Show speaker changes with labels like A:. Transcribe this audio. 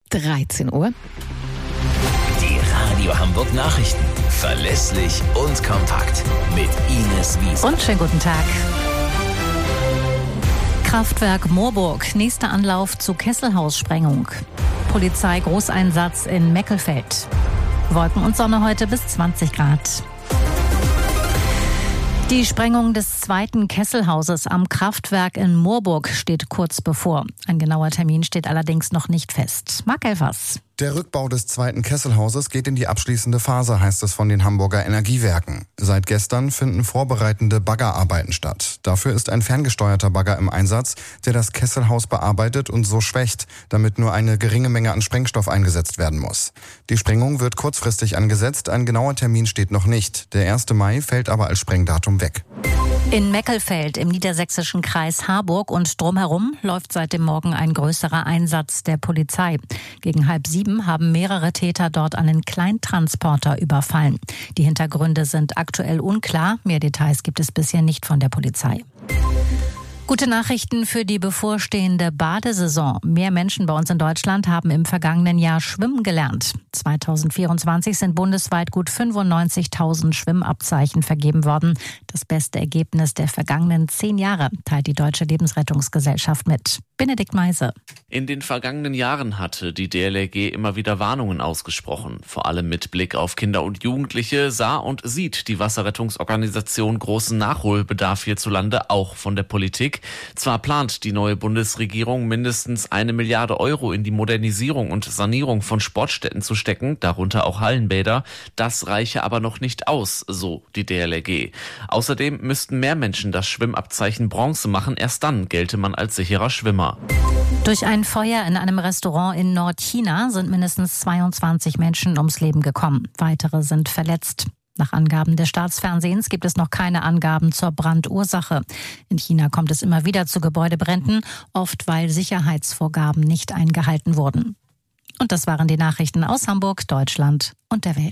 A: 13 Uhr.
B: Die Radio Hamburg Nachrichten. Verlässlich und kompakt. Mit Ines Wiese.
C: Und schönen guten Tag. Kraftwerk Moorburg. Nächster Anlauf zu Kesselhaussprengung. Polizei Großeinsatz in Meckelfeld. Wolken und Sonne heute bis 20 Grad. Die Sprengung des zweiten Kesselhauses am Kraftwerk in Moorburg steht kurz bevor. Ein genauer Termin steht allerdings noch nicht fest. Marc Elfers.
D: Der Rückbau des zweiten Kesselhauses geht in die abschließende Phase, heißt es von den Hamburger Energiewerken. Seit gestern finden vorbereitende Baggerarbeiten statt. Dafür ist ein ferngesteuerter Bagger im Einsatz, der das Kesselhaus bearbeitet und so schwächt, damit nur eine geringe Menge an Sprengstoff eingesetzt werden muss. Die Sprengung wird kurzfristig angesetzt, ein genauer Termin steht noch nicht. Der 1. Mai fällt aber als Sprengdatum weg.
C: In Meckelfeld im niedersächsischen Kreis Harburg und drumherum läuft seit dem Morgen ein größerer Einsatz der Polizei. Gegen 6:30 haben mehrere Täter dort einen Kleintransporter überfallen. Die Hintergründe sind aktuell unklar. Mehr Details gibt es bisher nicht von der Polizei. Gute Nachrichten für die bevorstehende Badesaison. Mehr Menschen bei uns in Deutschland haben im vergangenen Jahr schwimmen gelernt. 2024 sind bundesweit gut 95.000 Schwimmabzeichen vergeben worden. Das beste Ergebnis der vergangenen 10 Jahre, teilt die Deutsche Lebensrettungsgesellschaft mit. Benedikt Meise.
E: In den vergangenen Jahren hatte die DLRG immer wieder Warnungen ausgesprochen. Vor allem mit Blick auf Kinder und Jugendliche sah und sieht die Wasserrettungsorganisation großen Nachholbedarf hierzulande, auch von der Politik. Zwar plant die neue Bundesregierung mindestens 1 Milliarde Euro in die Modernisierung und Sanierung von Sportstätten zu stecken, darunter auch Hallenbäder. Das reiche aber noch nicht aus, so die DLRG. Außerdem müssten mehr Menschen das Schwimmabzeichen Bronze machen. Erst dann gelte man als sicherer Schwimmer.
C: Durch ein Feuer in einem Restaurant in Nordchina sind mindestens 22 Menschen ums Leben gekommen. Weitere sind verletzt. Nach Angaben des Staatsfernsehens gibt es noch keine Angaben zur Brandursache. In China kommt es immer wieder zu Gebäudebränden, oft weil Sicherheitsvorgaben nicht eingehalten wurden. Und das waren die Nachrichten aus Hamburg, Deutschland und der Welt.